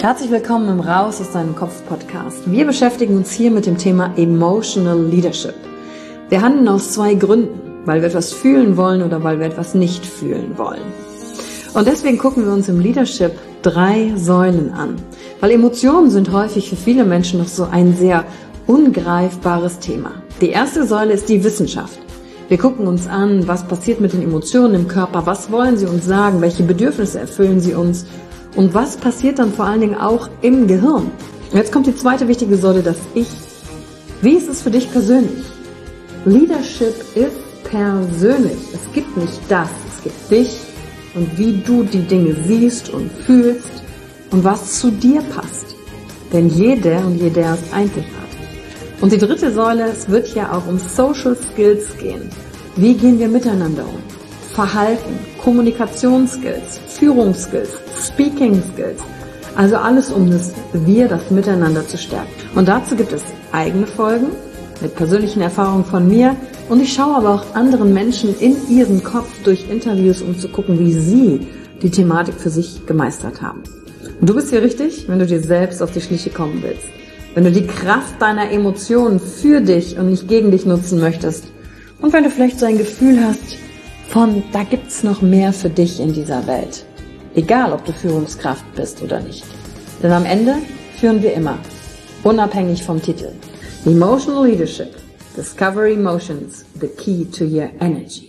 Herzlich willkommen im Raus aus deinem Kopf Podcast. Wir beschäftigen uns hier mit dem Thema Emotional Leadership. Wir handeln aus zwei Gründen, weil wir etwas fühlen wollen oder weil wir etwas nicht fühlen wollen. Und deswegen gucken wir uns im Leadership 3 Säulen an, weil Emotionen sind häufig für viele Menschen noch so ein sehr ungreifbares Thema. Die erste Säule ist die Wissenschaft. Wir gucken uns an, was passiert mit den Emotionen im Körper, was wollen sie uns sagen, welche Bedürfnisse erfüllen sie uns und was passiert dann vor allen Dingen auch im Gehirn. Und jetzt kommt die zweite wichtige Säule, das Ich. Wie ist es für dich persönlich? Leadership ist persönlich. Es gibt nicht das, es gibt dich und wie du die Dinge siehst und fühlst und was zu dir passt. Denn jeder und jeder ist einzigartig. Und die dritte Säule, es wird ja auch um Social Skills gehen. Wie gehen wir miteinander um? Verhalten, Kommunikationsskills, Führungsskills, Speaking Skills. Also alles, um das Miteinander zu stärken. Und dazu gibt es eigene Folgen mit persönlichen Erfahrungen von mir. Und ich schaue aber auch anderen Menschen in ihren Kopf durch Interviews, um zu gucken, wie sie die Thematik für sich gemeistert haben. Und du bist hier richtig, wenn du dir selbst auf die Schliche kommen willst. Wenn du die Kraft deiner Emotionen für dich und nicht gegen dich nutzen möchtest. Und wenn du vielleicht so ein Gefühl hast von, da gibt's noch mehr für dich in dieser Welt. Egal, ob du Führungskraft bist oder nicht. Denn am Ende führen wir immer, unabhängig vom Titel. Emotional Leadership. Discover Emotions, the key to your energy.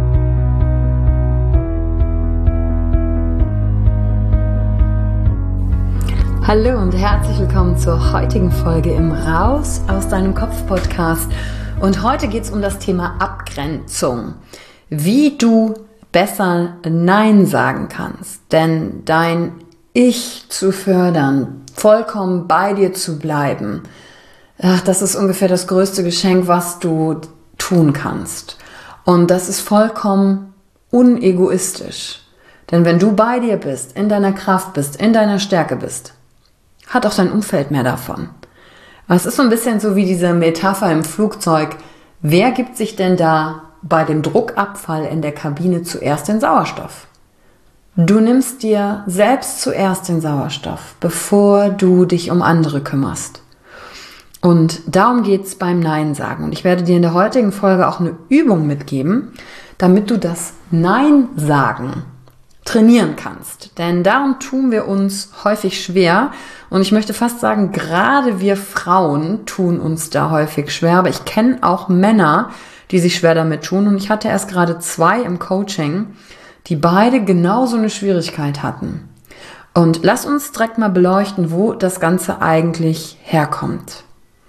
Hallo und herzlich willkommen zur heutigen Folge im Raus aus deinem Kopf Podcast. Und heute geht es um das Thema Abgrenzung. Wie du besser Nein sagen kannst. Denn dein Ich zu fördern, vollkommen bei dir zu bleiben, das ist ungefähr das größte Geschenk, was du tun kannst. Und das ist vollkommen unegoistisch. Denn wenn du bei dir bist, in deiner Kraft bist, in deiner Stärke bist, hat auch dein Umfeld mehr davon. Aber es ist so ein bisschen so wie diese Metapher im Flugzeug. Wer gibt sich denn da bei dem Druckabfall in der Kabine zuerst den Sauerstoff? Du nimmst dir selbst zuerst den Sauerstoff, bevor du dich um andere kümmerst. Und darum geht's beim Nein sagen. Und ich werde dir in der heutigen Folge auch eine Übung mitgeben, damit du das Nein sagen trainieren kannst. Denn darum tun wir uns häufig schwer. Und ich möchte fast sagen, gerade wir Frauen tun uns da häufig schwer. Aber ich kenne auch Männer, die sich schwer damit tun. Und ich hatte erst gerade 2 im Coaching, die beide genauso eine Schwierigkeit hatten. Und lass uns direkt mal beleuchten, wo das Ganze eigentlich herkommt.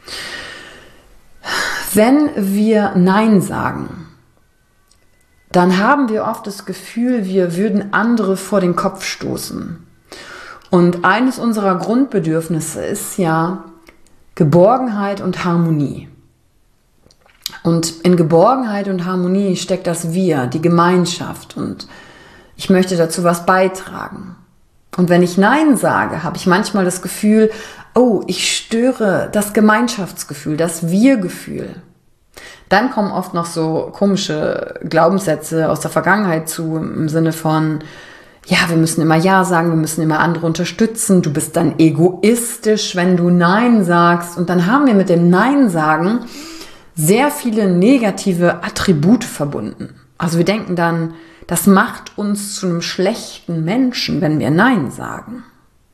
Wenn wir Nein sagen, dann haben wir oft das Gefühl, wir würden andere vor den Kopf stoßen. Und eines unserer Grundbedürfnisse ist ja Geborgenheit und Harmonie. Und in Geborgenheit und Harmonie steckt das Wir, die Gemeinschaft. Und ich möchte dazu was beitragen. Und wenn ich Nein sage, habe ich manchmal das Gefühl, oh, ich störe das Gemeinschaftsgefühl, das Wir-Gefühl. Dann kommen oft noch so komische Glaubenssätze aus der Vergangenheit zu, im Sinne von, ja, wir müssen immer Ja sagen, wir müssen immer andere unterstützen, du bist dann egoistisch, wenn du Nein sagst. Und dann haben wir mit dem Nein sagen sehr viele negative Attribute verbunden. Also wir denken dann, das macht uns zu einem schlechten Menschen, wenn wir Nein sagen.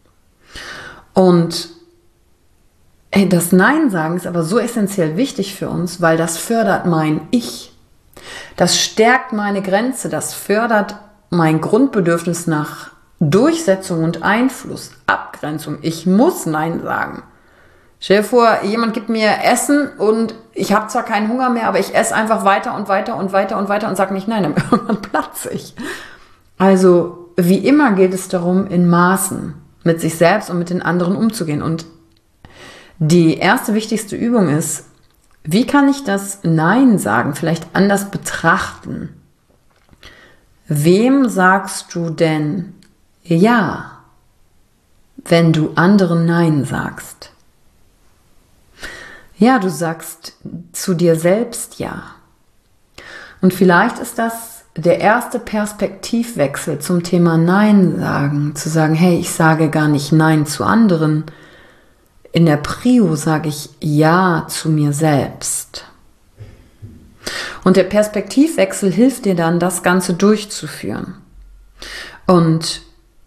Und das Nein sagen ist aber so essentiell wichtig für uns, weil das fördert mein Ich. Das stärkt meine Grenze, das fördert mein Grundbedürfnis nach Durchsetzung und Einfluss, Abgrenzung. Ich muss Nein sagen. Stell dir vor, jemand gibt mir Essen und ich habe zwar keinen Hunger mehr, aber ich esse einfach weiter und weiter und weiter und weiter und sage nicht nein, dann irgendwann platze ich. Also wie immer gilt es darum, in Maßen mit sich selbst und mit den anderen umzugehen. Und die erste wichtigste Übung ist, wie kann ich das Nein sagen vielleicht anders betrachten? Wem sagst du denn Ja, wenn du anderen Nein sagst? Ja, du sagst zu dir selbst Ja. Und vielleicht ist das der erste Perspektivwechsel zum Thema Nein sagen, zu sagen, hey, ich sage gar nicht Nein zu anderen. In der Prio sage ich Ja zu mir selbst. Und der Perspektivwechsel hilft dir dann, das Ganze durchzuführen. Und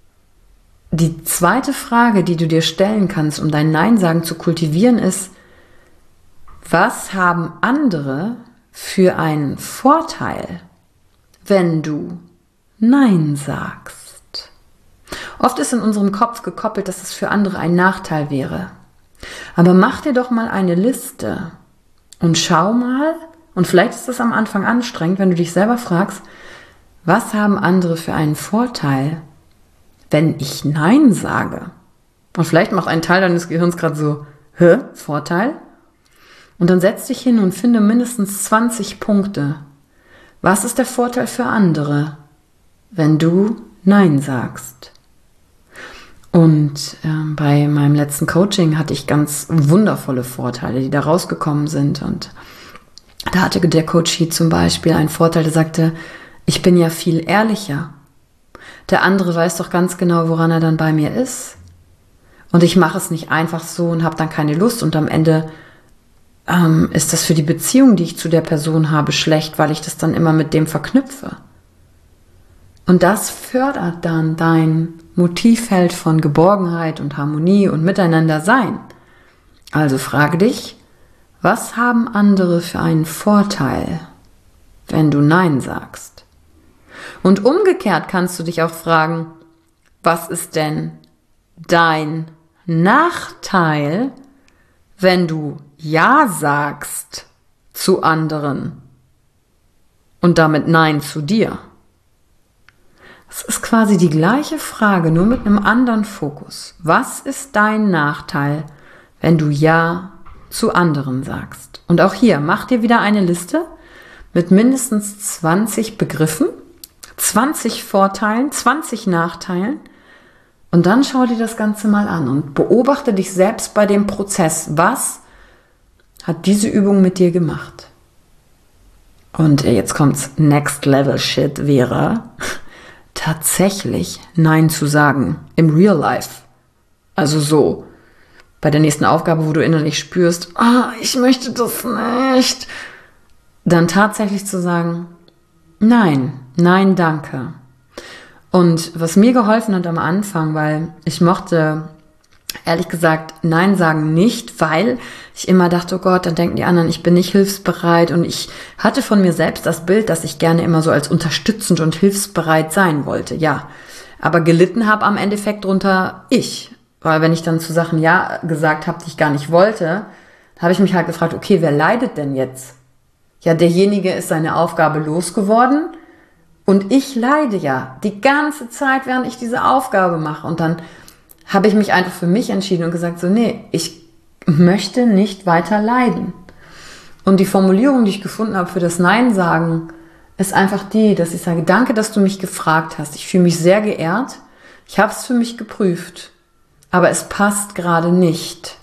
die zweite Frage, die du dir stellen kannst, um dein Nein-Sagen zu kultivieren, ist, was haben andere für einen Vorteil, wenn du Nein sagst? Oft ist in unserem Kopf gekoppelt, dass es für andere ein Nachteil wäre. Aber mach dir doch mal eine Liste und schau mal, und vielleicht ist das am Anfang anstrengend, wenn du dich selber fragst, was haben andere für einen Vorteil, wenn ich Nein sage? Und vielleicht macht ein Teil deines Gehirns gerade so, Vorteil? Und dann setz dich hin und finde mindestens 20 Punkte. Was ist der Vorteil für andere, wenn du Nein sagst? Und bei meinem letzten Coaching hatte ich ganz wundervolle Vorteile, die da rausgekommen sind. Und da hatte der Coachie zum Beispiel einen Vorteil, der sagte, ich bin ja viel ehrlicher. Der andere weiß doch ganz genau, woran er dann bei mir ist. Und ich mache es nicht einfach so und habe dann keine Lust. Und am Ende ist das für die Beziehung, die ich zu der Person habe, schlecht, weil ich das dann immer mit dem verknüpfe. Und das fördert dann dein Motivfeld von Geborgenheit und Harmonie und Miteinander-Sein. Also frage dich, was haben andere für einen Vorteil, wenn du Nein sagst? Und umgekehrt kannst du dich auch fragen, was ist denn dein Nachteil, wenn du Ja sagst zu anderen und damit Nein zu dir? Es ist quasi die gleiche Frage, nur mit einem anderen Fokus. Was ist dein Nachteil, wenn du Ja zu anderen sagst? Und auch hier, mach dir wieder eine Liste mit mindestens 20 Begriffen, 20 Vorteilen, 20 Nachteilen und dann schau dir das Ganze mal an und beobachte dich selbst bei dem Prozess. Was hat diese Übung mit dir gemacht? Und jetzt kommt's, Next Level Shit wäre tatsächlich Nein zu sagen im Real Life. Also so, bei der nächsten Aufgabe, wo du innerlich spürst, ich möchte das nicht, dann tatsächlich zu sagen, nein, danke. Und was mir geholfen hat am Anfang, weil ich mochte, ehrlich gesagt, Nein sagen nicht, weil ich immer dachte, oh Gott, dann denken die anderen, ich bin nicht hilfsbereit. Und ich hatte von mir selbst das Bild, dass ich gerne immer so als unterstützend und hilfsbereit sein wollte. Ja, aber gelitten habe am Endeffekt drunter ich. Weil wenn ich dann zu Sachen Ja gesagt habe, die ich gar nicht wollte, habe ich mich halt gefragt, okay, wer leidet denn jetzt? Ja, derjenige ist seine Aufgabe losgeworden und ich leide ja die ganze Zeit, während ich diese Aufgabe mache. Und dann habe ich mich einfach für mich entschieden und gesagt, so nee, ich möchte nicht weiter leiden. Und die Formulierung, die ich gefunden habe für das Nein sagen, ist einfach die, dass ich sage, danke, dass du mich gefragt hast. Ich fühle mich sehr geehrt. Ich habe es für mich geprüft, aber es passt gerade nicht.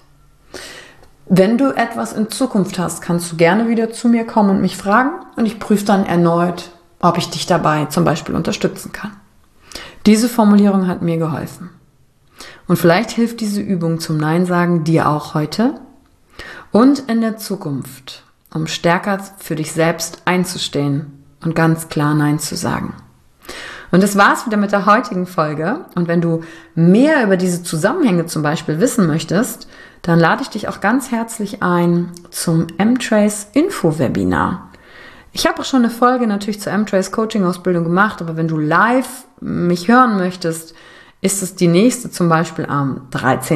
Wenn du etwas in Zukunft hast, kannst du gerne wieder zu mir kommen und mich fragen und ich prüfe dann erneut, ob ich dich dabei zum Beispiel unterstützen kann. Diese Formulierung hat mir geholfen. Und vielleicht hilft diese Übung zum Nein sagen dir auch heute und in der Zukunft, um stärker für dich selbst einzustehen und ganz klar Nein zu sagen. Und das war's wieder mit der heutigen Folge. Und wenn du mehr über diese Zusammenhänge zum Beispiel wissen möchtest, dann lade ich dich auch ganz herzlich ein zum M-Trace Info-Webinar. Ich habe auch schon eine Folge natürlich zur M-Trace Coaching-Ausbildung gemacht, aber wenn du live mich hören möchtest, ist es die nächste zum Beispiel am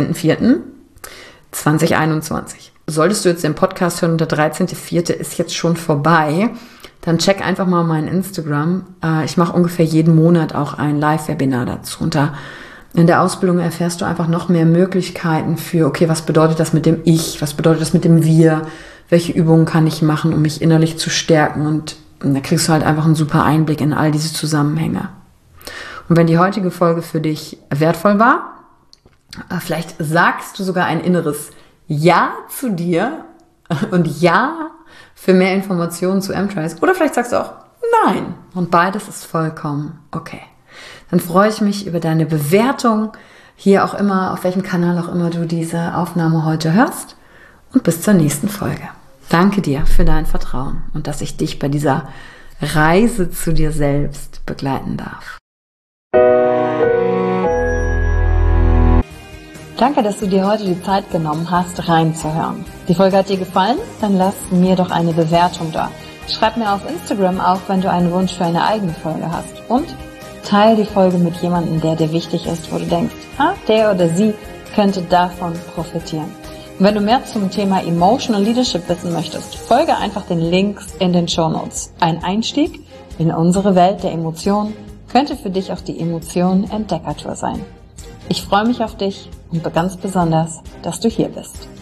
13.04.2021. Solltest du jetzt den Podcast hören und der 13.04. ist jetzt schon vorbei, dann check einfach mal mein Instagram. Ich mache ungefähr jeden Monat auch ein Live-Webinar dazu. Und in der Ausbildung erfährst du einfach noch mehr Möglichkeiten für, okay, was bedeutet das mit dem Ich? Was bedeutet das mit dem Wir? Welche Übungen kann ich machen, um mich innerlich zu stärken? Und da kriegst du halt einfach einen super Einblick in all diese Zusammenhänge. Und wenn die heutige Folge für dich wertvoll war, vielleicht sagst du sogar ein inneres Ja zu dir und Ja für mehr Informationen zu M-Trace. Oder vielleicht sagst du auch sein. Und beides ist vollkommen okay. Dann freue ich mich über deine Bewertung, hier auch immer, auf welchem Kanal auch immer du diese Aufnahme heute hörst. Und bis zur nächsten Folge. Danke dir für dein Vertrauen und dass ich dich bei dieser Reise zu dir selbst begleiten darf. Danke, dass du dir heute die Zeit genommen hast, reinzuhören. Die Folge hat dir gefallen? Dann lass mir doch eine Bewertung da. Schreib mir auf Instagram auch, wenn du einen Wunsch für eine eigene Folge hast. Und teile die Folge mit jemandem, der dir wichtig ist, wo du denkst, der oder sie könnte davon profitieren. Und wenn du mehr zum Thema Emotional Leadership wissen möchtest, folge einfach den Links in den Shownotes. Ein Einstieg in unsere Welt der Emotionen könnte für dich auch die Emotionen-Entdeckertour sein. Ich freue mich auf dich und ganz besonders, dass du hier bist.